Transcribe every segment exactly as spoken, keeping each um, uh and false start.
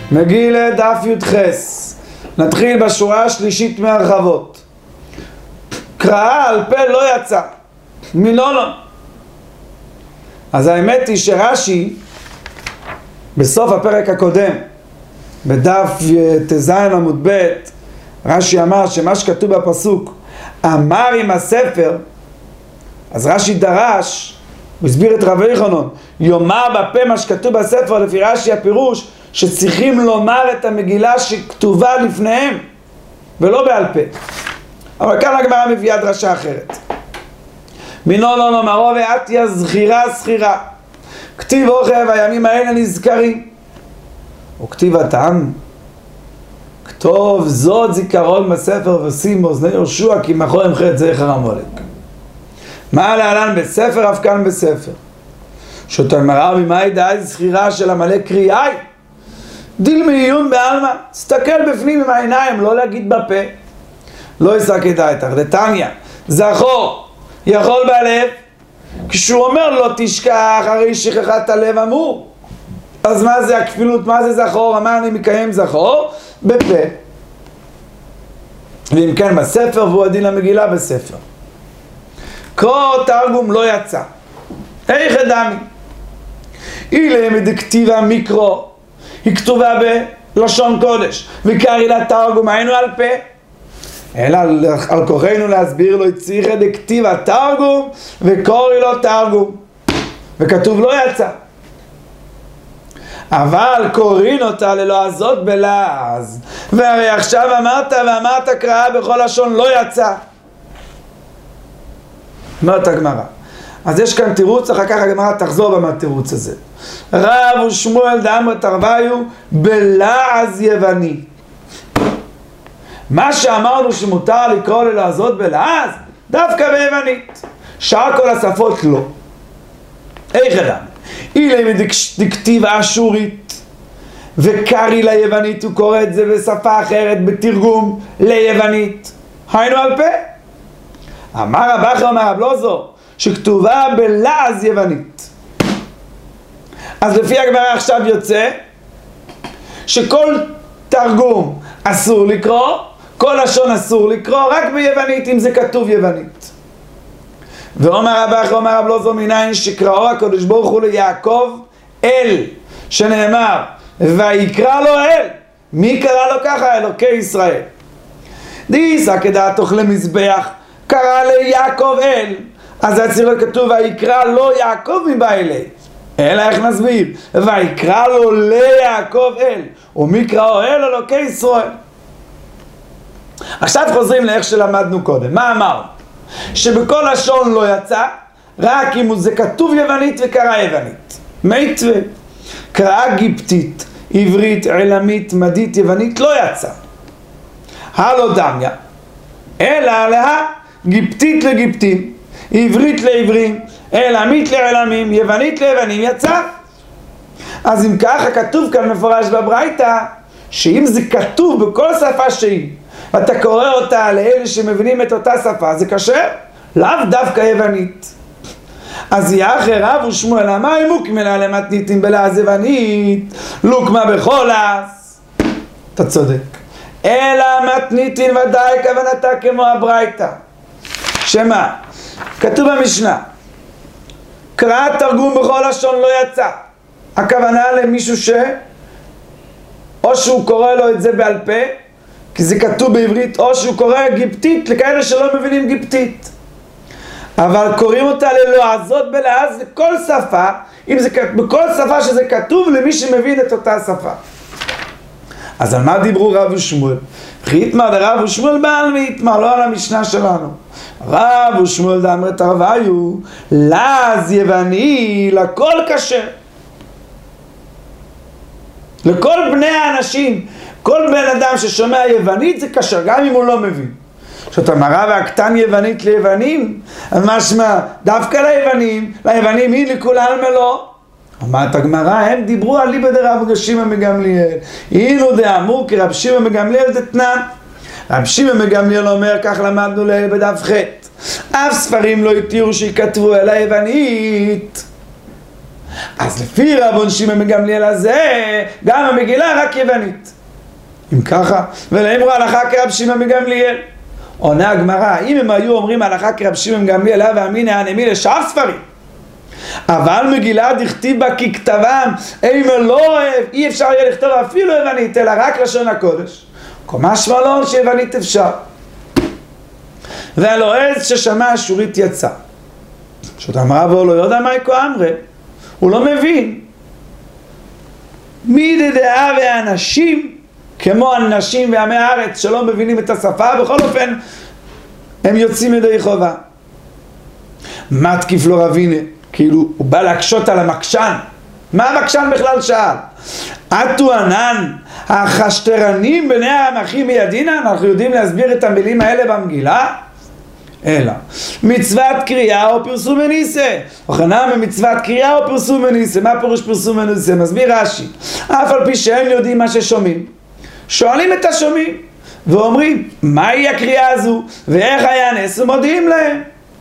מגילה דף י"ח. נתחיל בשורה השלישית מהרחבות. קראה על פה לא יצא מילונו. אז האמת היא שרש"י בסוף הפרק הקודם בדף ט"ז עמוד ב' רש"י אמר שמה שכתוב בפסוק אמר עם הספר, אז רש"י דרש, הוא הסביר את רבי יוחנן, יאמר בפה מה שכתוב בספר. לפי רש"י הפירוש שצריכים לומר את המגילה שכתובה לפניהם ולא בעל פה. אבל כאן הגמרא מביאה דרשה אחרת. מינו לא נאמרו ועתיה זכירה זכירה, כתיב אוכל והימים האלה נזכרים, וכתיב הטעם כתוב זאת זיכרון בספר ושים באוזני יהושע כי מחו ימחה זכר עמלק. מה להלן בספר אף כאן בספר שתאמר ממאי דאי זכירה של עמלק קריאי דיל מעיון בעלמא, תסתכל בפנים עם העיניים, לא להגיד בפה. לא יסק את דעתך דתניא זכור יכול בלב, כשהוא אומר לא תשכח הרי שכחת הלב אמור. אז מה זה הכפילות? מה זה זכור? אמר אני מקיים זכור בפה, ואם כן בספר, והוא הדין למגילה בספר. כל תרגום לא יצא. איך דמי? אילה מדכתיבה מיקרו, היא כתובה בלשון קודש, וקרי לה תרגום היינו על פה, אלא על, על כוחנו להסביר לו צריך דכתיבה תרגום וקורי לו תרגום, וכתוב לא יצא. אבל קוראים אותה ללא הזאת בלעז, והרי עכשיו אמרת ואמרת קראה בכל לשון לא יצא. אומרת הגמרא, אז יש כאן תירוץ, אחר כך הגמרא תחזור מהתירוץ הזה. רב ושמואל דאמר תרוויו בלעז יווני. מה שאמרנו שמותר לקרוא ללא הזאת בלעז, דווקא ביוונית. שאר כל השפות לא. איך אדם? אילי מדכתיב אשורית וקרי ליוונית, הוא קורא את זה בשפה אחרת בתרגום ליוונית, היינו על פה. אמר רב אחר אמר רב לוזו שכתובה בלעז יוונית. אז לפי הגמרא עכשיו יוצא שכל תרגום אסור לקרוא, כל לשון אסור לקרוא, רק ביוונית אם זה כתוב יוונית. ואומר רב אחר אומר רב לוזו מניין שקראו הקדוש ברוך הוא ליעקב אל, שנאמר ויקרא לו אל. מי קרא לו ככה? אלוקי ישראל. דיסא כדעתוך למזבח קרא ליעקב אל, אז הציר כתוב ויקרא לו יעקב מבא אלי, אלא איך נסביר? ויקרא לו ליעקב אל, ומי קראו אל? אלוקי ישראל. עכשיו חוזרים לאיך שלמדנו קודם. מה אמרנו? שבכל לשון לא יצא, רק אם זה כתוב יוונית וקרא יוונית. מיתווה, קראה גיפטית, עברית, עילמית, מדית, יוונית, לא יצא. הלא דמיה, אלא לה גיפטית לגיפטים, עברית לעברים, עילמית לעילמים, יוונית ליוונים, יצא. אז אם ככה כתוב כאן מפורש בברייתא, שאם זה כתוב בכל שפה שהיא, ואתה קורא אותה לאלה שמבינים את אותה שפה, זה כשר, לאו דווקא יוונית. אז יאחר רב ושמואל אמר מוקמלה למתניתים בלעז יוונית לוקמה בחולס. אתה צודק. אלא מתניתין ודאי כוונתה כמו הברייתא. שמה? כתוב במשנה קראת תרגום בכל לשון לא יצא, הכוונה למישהו ש או שהוא קורא לו את זה בעל פה כי זה כתוב בעברית, או שהוא קורא גיפטית לכאלה שלא מבינים גיפטית, אבל קוראים אותה ללא הזאת בלעז לכל שפה, אם זה בכל שפה שזה כתוב למי שמבין את אותה שפה. אז על מה דיברו רב ושמואל? חיתמר דרב ושמואל בעל מיתמר, לא על המשנה שלנו. רב ושמואל דאמר תרוויו לעז יווני לכל כשר, לכל בני האנשים, כל בן אדם ששומע יוונית זה כשר, גם אם הוא לא מבין. שאתה מראה והקטן יוונית ליוונים, אז משמע דווקא ליוונים, ליוונים היא לכולן מלוא. אמרת הגמרא, הם דיברו על ליבא דרב שמעון מגמליאל, אינו דאמור כי רב שמעון מגמליאל דתנן. רב שמעון מגמליאל אומר, כך למדנו בדף ח', אף ספרים לא התירו שיכתבו אלא יוונית. אז לפי רבון שמעון בן גמליאל הזה, גם המגילה רק יוונית. אם ככה, ולאמרו הלכה כרב שמעון בן גמליאל. עונה הגמרא, אם הם היו אומרים הלכה כרב שמעון בן גמליאל, הווה אמינא הנמי לשאר ספרים. אבל מגילה דכתיב בה ככתבם, אימא לא אוהב, אי אפשר יהיה לכתוב אפילו יוונית, אלא רק לשון הקודש. משמע לו שיוונית אפשר. והלועז ששמע אשורית יצא. פשוט אמרה בו לא יודע מה יקו אמרה, הוא לא מבין. מי דדעה והאנשים, כמו הנשים ועמי הארץ שלא מבינים את השפה, בכל אופן הם יוצאים ידי חובה. מתקיף לו רבינה, כאילו הוא בא להקשות על המקשן. מה המקשן בכלל שאל? עטו ענן, החשטרנים בני העמכים מידינה, אנחנו יודעים להסביר את המילים האלה במגילה? אלא, מצוות קריאה או פרסום מניסה. וכנם ממצוות קריאה או פרסום מניסה. מה פירוש פרסום מניסה? מסביר רש"י. אף על פי שהם יודעים מה ששומעים, שואלים את השומעים ואומרים, מהי הקריאה הזו ואיך היה נס, ומודיעים להם.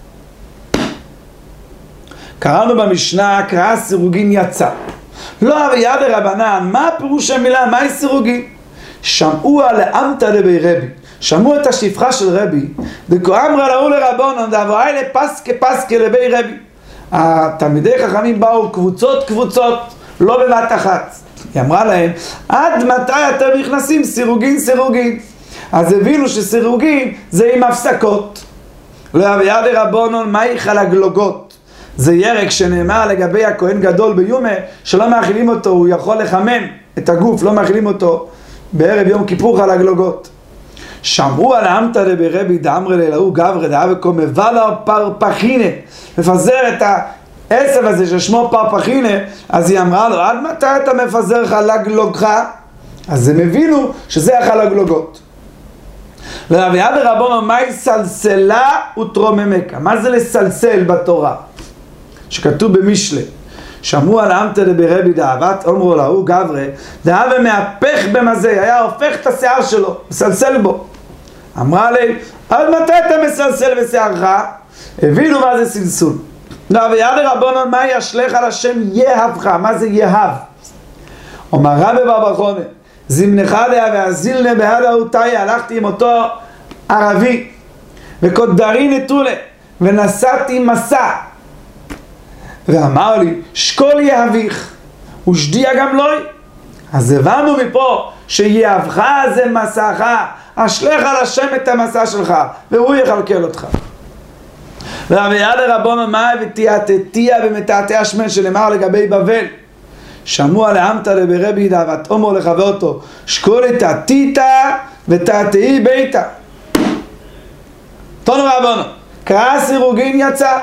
קראנו במשנה, קרא סירוגין יצא. לא אביה דרבנן, מה פירוש המילה, מהי סירוגין? שמעו לעמתא דבי רבי, שמעו את השפחה של רבי, דקו אמרה לאו לרבונן, דאבואי לפסקה פסקה לבי רבי. התלמידי חכמים באו קבוצות קבוצות, לא בבת אחת. היא אמרה להם, עד מתי אתם נכנסים סירוגין סירוגין? אז הבינו שסירוגין זה עם הפסקות. לא אביה דרבונן, מהי חלגלוגות? זה ירק שנאמר לגבי הכהן גדול ביומה, שלא מאכילים אותו, הוא יכול לחמם את הגוף, לא מאכילים אותו בערב יום כיפור חלגלוגות. שמעו על העמתא דבי רבי דאמרי לילאו גברי דאבקו מבלה פרפחינה, מפזר את העשב הזה ששמו פרפחינה. אז היא אמרה לו, עד מתי אתה מפזר חלגלוגך? אז הם הבינו שזה החלגלוגות. לרביה דרבונן, מהי סלסלה ותרוממקה? מה זה לסלסל בתורה? שכתוב במשלי, שמעו על העמתא דבי רבי דאבת, אומרו להוא גברי, דאבה מהפך במזה, היה הופך את השיער שלו, מסלסל בו. אמרה לי, עד מתי אתה מסלסל בשיערך? הבינו מה זה סלסול. לרביה דרבונן, מה ישלך על השם יהבך? מה זה יהב? אומר רבי בר בר חונה, זמנך דעה והזילנה בהדה אותיה, הלכתי עם אותו ערבי, וקודרי נטולה, ונסעתי מסע, ואמר לי, שקול יהביך, ושדיע גם לוי. אז הבנו מפה שיהבך זה מסעך, אשלך על השם את המסע שלך, והוא יכלכל אותך. ורביה דרבונן, מה ותיעתתיה במתעתע השמן שנאמר לגבי בבל? שמעו על העמתא דבי רבי דאבת, אומרו לחבר אותו, שקול תעתיתה ותעתעי ביתה. תונו רבנו, קרא סירוגין יצא.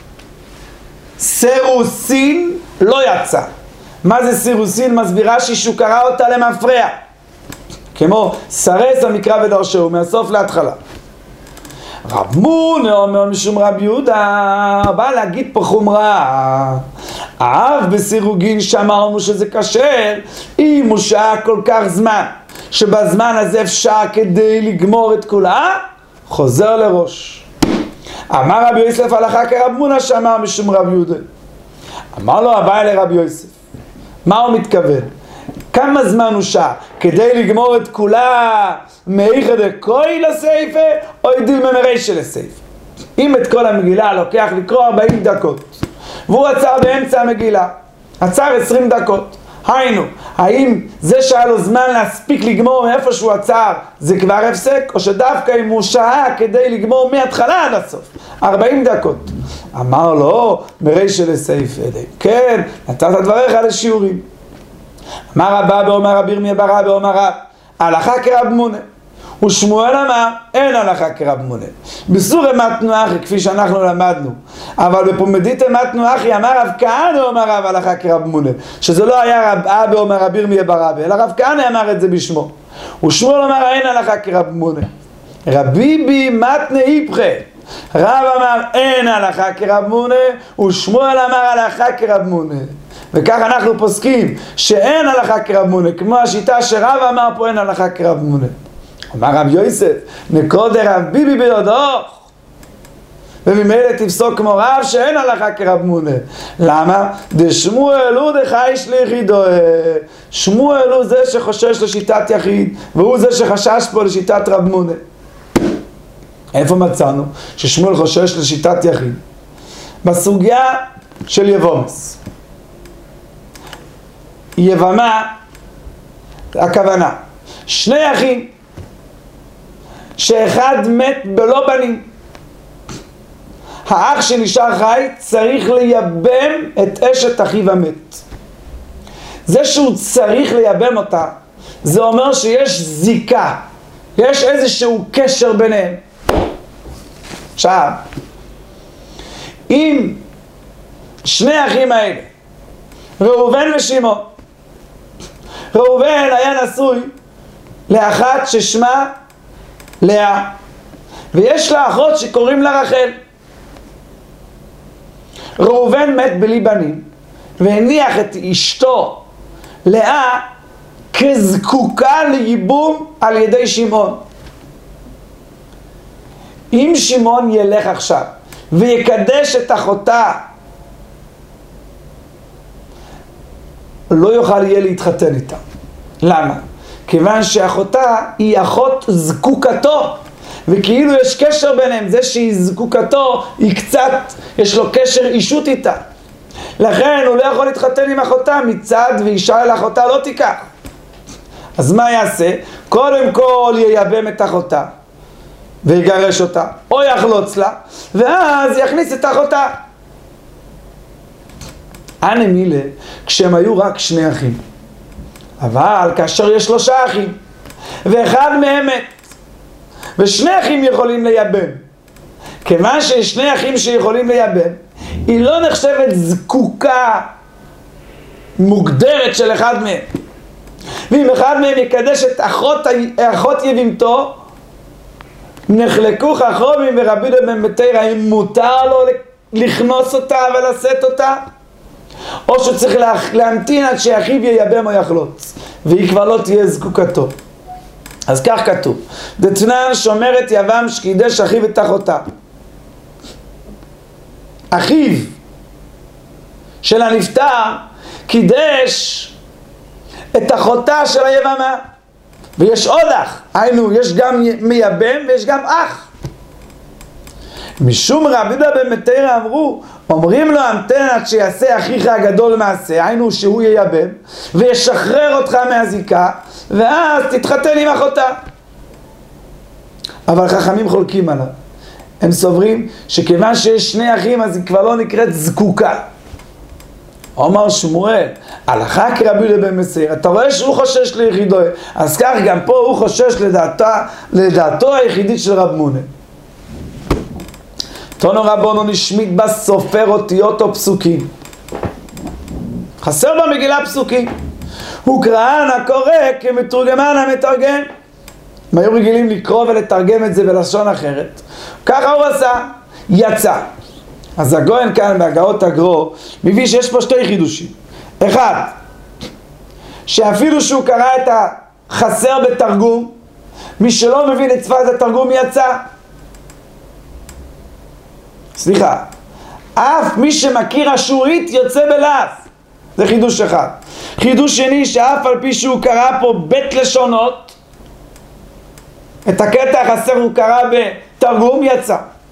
סירוסין לא יצא. מה זה סירוסין? מסבירה שהוא קרא אותה למפרע, כמו סרס המקרא ודרשו מהסוף להתחלה. רב מונה אומר משום רב יהודה, בא להגיד פה חומרה. אף בסירוגין שאמרנו שזה כשר, אם הוא שעה כל כך זמן שבזמן הזה אפשר כדי לגמור את כולה, חוזר לראש. אמר רבי יוסף הלכה כרב מונה שאמר משום רב יהודה. אמר לו הבא לרבי יוסף, מה הוא מתכוון? כמה זמן הוא שעה כדי לגמור את כולה מאיכא דקוי לסייפה או ידיל ממרישא לסייפה? אם את כל המגילה לוקח לקרוא ארבעים דקות והוא עצר באמצע המגילה, עצר עשרים דקות, היינו, האם זה שהיה לו זמן להספיק לגמור מאיפה שהוא עצר זה כבר הפסק, או שדווקא אם הוא שעה כדי לגמור מההתחלה עד הסוף ארבעים דקות? אמר לו מרישא לסייפה, כן, נתת דבריך לשיעורים. אמר רבא באומר רבי ירמיה בר אבא באומר רב, הלכה כרב מונה. ושמואל אמר, אין הלכה כרב מונה. בסורי מתנו אחי, כפי שאנחנו למדנו, אבל בפומדיתא מתנו אחי, אמר רב כהנא אומר רב הלכה כרב מונה, שזה לא היה רב אבא אומר רבי ירמיה בר אבא, אלא רב כהנא אמר את זה בשמו. ושמואל אמר, אין הלכה כרב מונה. רבי בי מתנה איפכא, רב אמר אין הלכה כרב מונה, ושמואל אמר הלכה כרב מונה. וכך אנחנו פוסקים שאין הלכה כרב מונה, כמו השיטה שרב אמר פה אין הלכה כרב מונה. אמר רב יוסף, נקוד רב ביבי ביודוך, וממילא תפסוק כמו רב שאין הלכה כרב מונה. למה? דשמואל הוא דחייש ליחידו. שמואל הוא זה שחושש לשיטת יחיד, והוא זה שחשש פה לשיטת רב מונה. איפה מצאנו ששמואל חושש לשיטת יחיד? בסוגיה של יבומס. יבמה, הכוונה, שני אחים שאחד מת בלא בנים. האח שנשאר חי צריך לייבם את אשת אחיו המת. זה שהוא צריך לייבם אותה, זה אומר שיש זיקה, יש איזשהו קשר ביניהם. עכשיו, אם שני האחים האלה, ראובן ושמעון, ראובן היה נשוי לאחת ששמה לאה, ויש לה אחות שקוראים לה רחל. ראובן מת בלי בנים, והניח את אשתו לאה כזקוקה לייבום על ידי שמעון. אם שמעון ילך עכשיו ויקדש את אחותה, לא יוכל יהיה להתחתן איתה. למה? כיוון שאחותה היא אחות זקוקתו, וכאילו יש קשר ביניהם, זה שהיא זקוקתו, היא קצת, יש לו קשר אישות איתה. לכן הוא לא יכול להתחתן עם אחותה מצד ואישה אל אחותה לא תיקח. אז מה יעשה? קודם כל ייבם את אחותה ויגרש אותה, או יחלוץ לה, ואז יכניס את אחותה. אנה מילה כשהם היו רק שני אחים, אבל כאשר יש שלושה אחים ואחד מהם מת ושני אחים יכולים לייבם, כיוון שיש שני אחים שיכולים לייבם, היא לא נחשבת זקוקה מוגדרת של אחד מהם. ואם אחד מהם יקדש את אחות, אחות יבימתו, נחלקו חכמים ורבי בן בתרא אם מותר לו לכנוס אותה ולשאת אותה, או שצריך להמתין עד שאחיו ייבם או יחלוץ, והיא כבר לא תהיה זקוקתו. אז כך כתוב, דתנן שומרת יבם שקידש אחיו את אחותה. אחיו של הנפטר קידש את אחותה של היבמה, ויש עוד אח, היינו יש גם מייבם ויש גם אח. משום רבי בן בתרא אמרו, אומרים לו המתן עד שיעשה אחיך הגדול מעשה, היינו שהוא ייבם וישחרר אותך מהזיקה, ואז תתחתן עם אחותה. אבל חכמים חולקים עליו, הם סוברים שכיוון שיש שני אחים אז היא כבר לא נקראת זקוקה. אומר שמואל, הלכה כרבי בן בתרא, אתה רואה שהוא חושש ליחידו, אז כך גם פה הוא חושש לדעתה, לדעתו היחידית של רב מונה. תונו רבונו נשמיט בסופר אותיות או פסוקים, חסר במגילה פסוקים, הוא קראן הקורא כמתורגמן המתרגם. הם היו רגילים לקרוא ולתרגם את זה בלשון אחרת, ככה הוא עשה, יצא. אז הגויין כאן בהגאות הגרו מביא שיש פה שתי חידושים. אחד, שאפילו שהוא קרא את החסר בתרגום, מי שלא מבין את שפת התרגום יצא. סליחה, אף מי שמכיר אשורית יוצא בלעף. זה חידוש אחד. חידוש שני, שאף על פי שהוא קרא פה בית לשונות, את הקטע החסר הוא קרא בתרגום, יצא.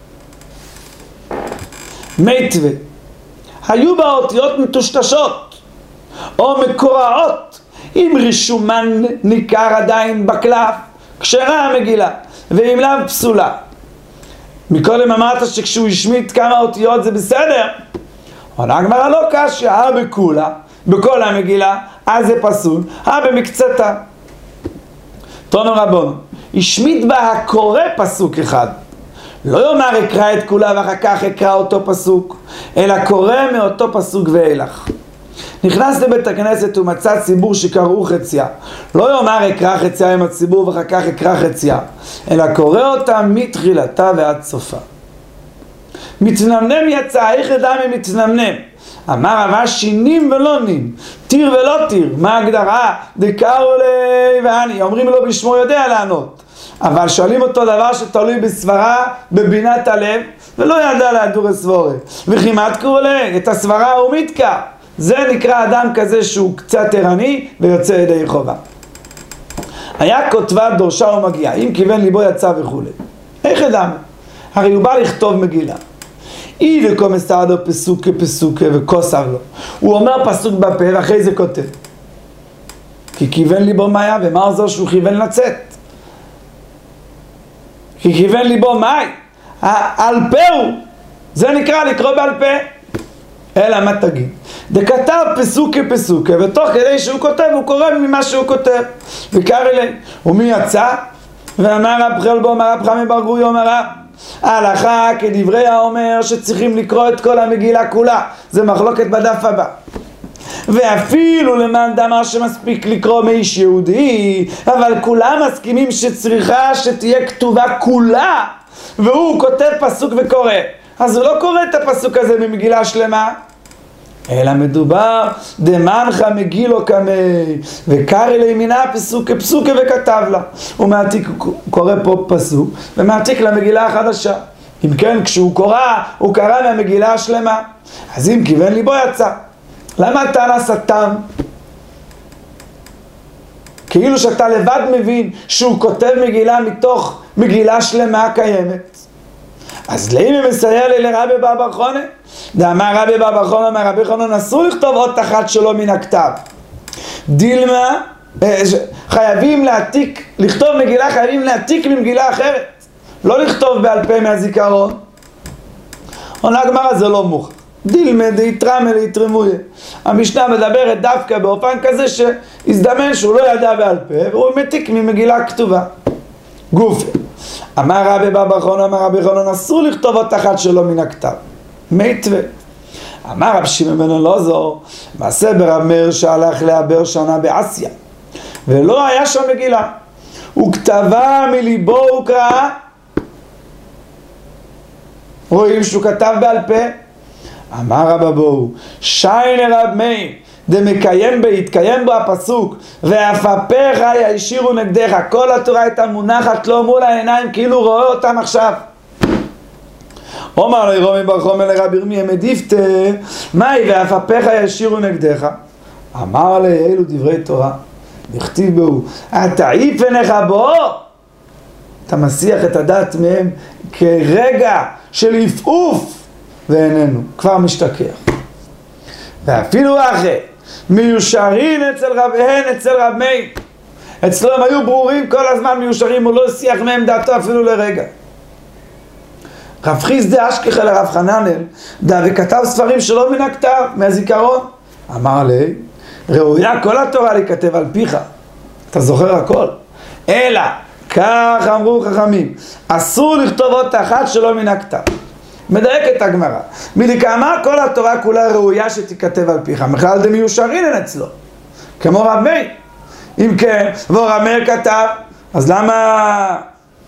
מיתווה, היו באותיות מטושטשות או מקוראות, אם רישומן ניכר עדיין בקלף, כשרה המגילה, ואם לאו פסולה. מקודם אמרת שכשהוא השמיט כמה אותיות זה בסדר, אבל הגמרא לא קשיא, אה בכולה, בכל המגילה, אז זה פסול, אה במקצתה. תונו רבונו, השמיט בה הקורא פסוק אחד, לא יאמר אקרא את כולה ואחר כך אקרא אותו פסוק, אלא קורא מאותו פסוק ואילך. נכנס לבית הכנסת ומצא ציבור שקראו חציה, לא יאמר אקרא חציה עם הציבור ואחר כך אקרא חציה, אלא קורא אותה מתחילתה ועד סופה. מתנמנם יצא, איך ידע ממתנמנם? אמר רבא שינים ולא נים, תיר ולא תיר. מה ההגדרה? דקאו לי ואני, אומרים לו בשמו יודע לענות. אבל שואלים אותו דבר שתלוי בסברה, בבינת הלב, ולא ידע להדור הסבורה. וכמעט קורא, את הסברה הוא מתקע. זה נקרא אדם כזה שהוא קצת ערני ויוצא ידי חובה. היה כותבה דורשה ומגיעה, אם כיוון ליבו יצא וכו'. איך אדם? הרי הוא בא לכתוב מגילה. אי לקום מסתעדו פסוקה פסוקה וכוסב לו. הוא אומר פסוק בפה ואחרי זה כותב. כי כיוון ליבו מאיה, ומה עוזר שהוא כיוון לצאת? כי כיוון ליבו מאי. על פה הוא. זה נקרא לקרוא בעל פה. אלא מה תגיד? דכתב פסוקה פסוקה, ותוך כדי שהוא כותב הוא קורא ממה שהוא כותב. וקרא אלי, ומי יצא? ואמר רב חלבו, אמר רב חמי בר גוריו, אמר רב ההלכה כדברי האומר שצריכים לקרוא את כל המגילה כולה. זה מחלוקת בדף הבא. ואפילו למען דאמר שמספיק לקרוא מאיש יהודי, אבל כולם מסכימים שצריכה שתהיה כתובה כולה, והוא כותב פסוק וקורא. אז הוא לא קורא את הפסוק הזה ממגילה שלמה, אלא מדובר דמנחה מגילו כמי, וקרא לימינה פסוקה פסוקה וכתב לה. הוא מעתיק, קורא פה פסוק ומעתיק למגילה החדשה. אם כן, כשהוא קורא, הוא קרא מהמגילה השלמה. אז אם כיוון ליבו יצא. למה הטענה סתם? כאילו שאתה לבד מבין שהוא כותב מגילה מתוך מגילה שלמה קיימת. אז לאמי מסייע לי לרבי בר חונה? דאמר רבי בר חונה, אמר רבי חנון, אסור לכתוב אות אחת שלו מן הכתב. דילמה, חייבים להעתיק, לכתוב מגילה חייבים להעתיק ממגילה אחרת. לא לכתוב בעל פה מהזיכרון. עונה הגמרא, זה לא מוכח. דילמה דאיתרמה לאיתרמויה. המשנה מדברת דווקא באופן כזה שהזדמן שהוא לא ידע בעל פה, והוא מתיק ממגילה כתובה. גוף. אמר רבי בר חונה, אמר רבי חנון, אסור לכתוב אות אחת שלו מן הכתב. מיתווה. אמר רב שמעון בן אלעזר, מעשה ברב מאיר שהלך לעבר שנה באסיה, ולא היה שם מגילה. הוא כתבה מליבו וקרא. רואים שהוא כתב בעל פה. אמר רב אבוהו, שיינה רב מאיר, דמקיים בה, התקיים בו הפסוק, ואפפיך ישירו נגדך. כל התורה הייתה מונחת לו מול העיניים, כאילו רואה אותם עכשיו. אומר לי רומי בר חומר לרב ירמיה מדיפתה, מהי ואפפיך ישירו נגדך? אמר לי, אלו דברי תורה, נכתיב בו, התעיף עיניך בו, אתה מסיח את הדעת מהם כרגע של עפעוף, ואיננו, כבר משתכח. ואפילו אחרי, מיושרים אצל רביהן, אצל רב מאיר, אצלו הם היו ברורים כל הזמן מיושרים, הוא לא הסיח מהם דעתו אפילו לרגע. רב חיסדא אשכחא לרב חננאל, דא וכתב ספרים שלא מן הכתב, מהזיכרון. אמר לי, ראויה כל התורה להיכתב על פיך, אתה זוכר הכל. אלא, כך אמרו חכמים, אסור לכתוב אות אחת שלא מן הכתב. מדייק את הגמרא. מדקאמר כל התורה כולה ראויה שתיכתב על פיך, בכלל דמיושרין אין אצלו. כמו רב מאיר. אם כן, ורב מאיר כתב, אז למה...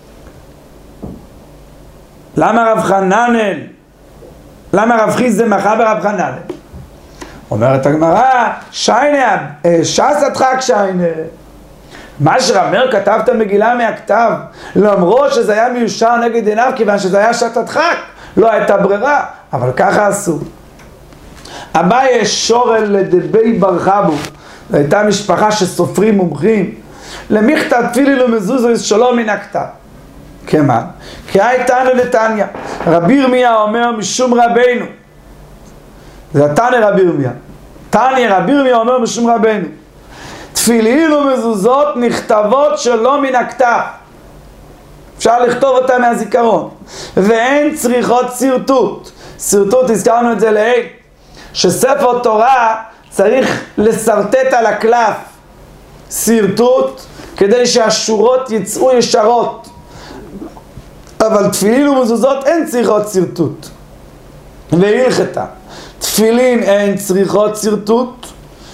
למה רב חננאל? למה רב חיסדא מחה ברב חננאל? אומרת הגמרא, שיינה, ש"ס הדחק שיינה. מה שרב מאיר כתב את המגילה מהכתב, למרות שזה היה מיושר נגד עיניו, כיוון שזה היה שעת הדחק, לא הייתה ברירה, אבל ככה עשו. אביי שורל לדבי בר חבו, זו הייתה משפחה שסופרים מומחים, למכתב תפילין ומזוזו שלום מן הכתב. כמה? כי הייתנו לתניא, רבי ירמיה אומר משום רבינו, זה התניא רבי ירמיה, תניא רבי ירמיה אומר משום רבינו, תפילין ומזוזות נכתבות שלא מן הכתב, אפשר לכתוב אותה מהזיכרון, ואין צריכות סרטוט. סרטוט, הזכרנו את זה לעיל, שספר תורה צריך לסרטט על הקלף סרטוט כדי שהשורות יצאו ישרות, אבל תפילין ומזוזות אין צריכות סרטוט. והלכתה, תפילין אין צריכות סרטוט,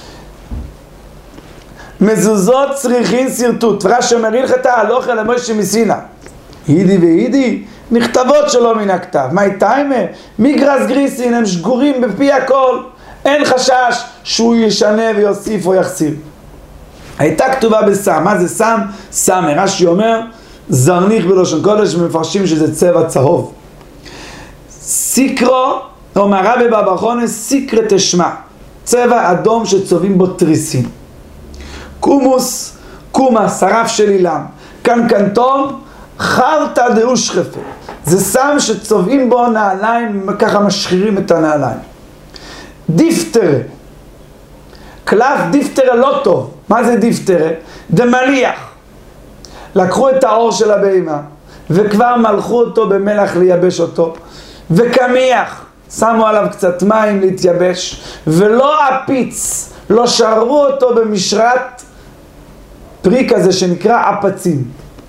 מזוזות צריכים סרטוט. רש"י אומר הלכתה הלוכה למשה מסיני, הידי והידי נכתבות שלא מן הכתב. מה איתיימה? מגרס גריסין, הם שגורים בפי הכל, אין חשש שהוא ישנה ויוסיף או יחסיר. הייתה כתובה בסם. מה זה סם? סם, רש"י אומר זרניך בלושן קודש, מפרשים שזה צבע צהוב. סיקרו, אומר רבי באבא חונה, סיקרא תשמע, צבע אדום שצובעים בו תריסים. קומוס, קומה, שרף של אילם. קנקנטון, חרטא דאושחפה, זה סם שצובעים בו נעליים, ככה משחירים את הנעליים. דיפטרה, קלף דיפטרה לא טוב. מה זה דיפטרה? דמליח. לקחו את האור של הבהמה וכבר מלכו אותו במלח לייבש אותו, וקמיח, שמו עליו קצת מים להתייבש, ולא עפיץ, לא שרו אותו במשרת פרי כזה שנקרא עפצים.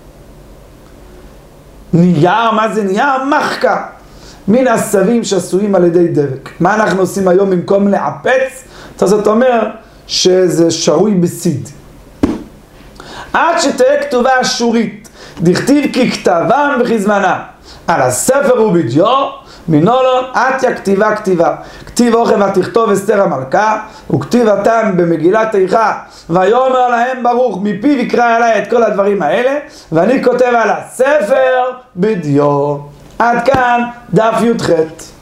נייר, מה זה נייר? מחקה, מן עשבים שעשויים על ידי דבק. מה אנחנו עושים היום במקום לעפץ? זאת אומרת שזה שרוי בסיד. עד שתהיה כתובה אשורית, דכתיב כי כתבם וכזמנם, על הספר ובדיו, מנולון עתיה כתיבה כתיבה. כתיב אוכל ותכתוב אסתר המלכה, וכתיבתם במגילת איכה, ויאמר להם ברוך, מפיו יקרא אליי את כל הדברים האלה, ואני כותב על הספר בדיו. עד כאן דף י"ח.